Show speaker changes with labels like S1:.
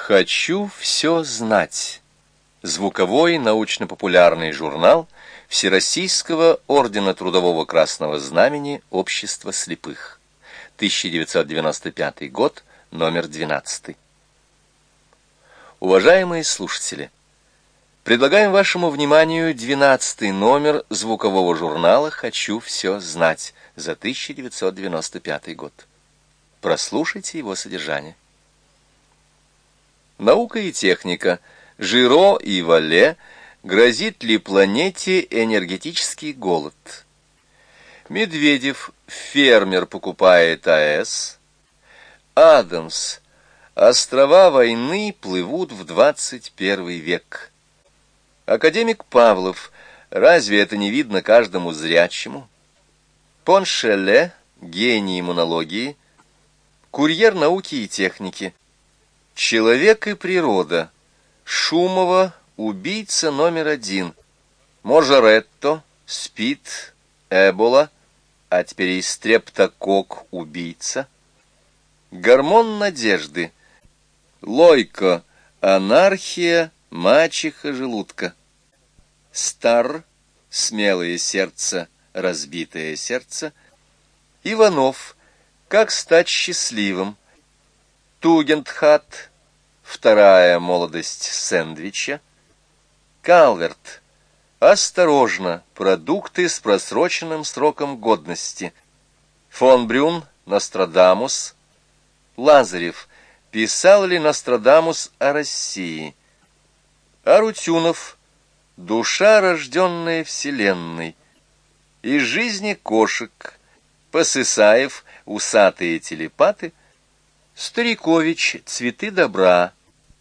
S1: Хочу все знать. Звуковой научно-популярный журнал Всероссийского ордена Трудового Красного Знамени Общества слепых. 1995 год, номер 12. Уважаемые слушатели, предлагаем вашему вниманию 12-й номер звукового журнала «Хочу все знать» за 1995 год. Прослушайте его содержание. Наука и техника. Жиро и Валле. Грозит ли планете энергетический голод? Медведев. Фермер покупает АЭС. Адамс. Острова войны плывут в 21 век. Академик Павлов. Разве это не видно каждому зрячему? Поншелле. Гений иммунологии. Курьер науки и техники. Человек и природа. Шумова, убийца номер 1. Можаретто, СПИД, Эбола, а теперь и стрептокок, убийца. Гормон надежды. Лойко, анархия, мачеха желудка. Стар, смелое сердце, разбитое сердце. Иванов, как стать счастливым. Тугендхат, вторая молодость сэндвича. Калверт, осторожно, продукты с просроченным сроком годности. Фон Брюн, Нострадамус. Лазарев, писал ли Нострадамус о России? Арутюнов, душа, рожденная вселенной. Из жизни кошек. Посысаев, усатые телепаты. Старикович, цветы добра.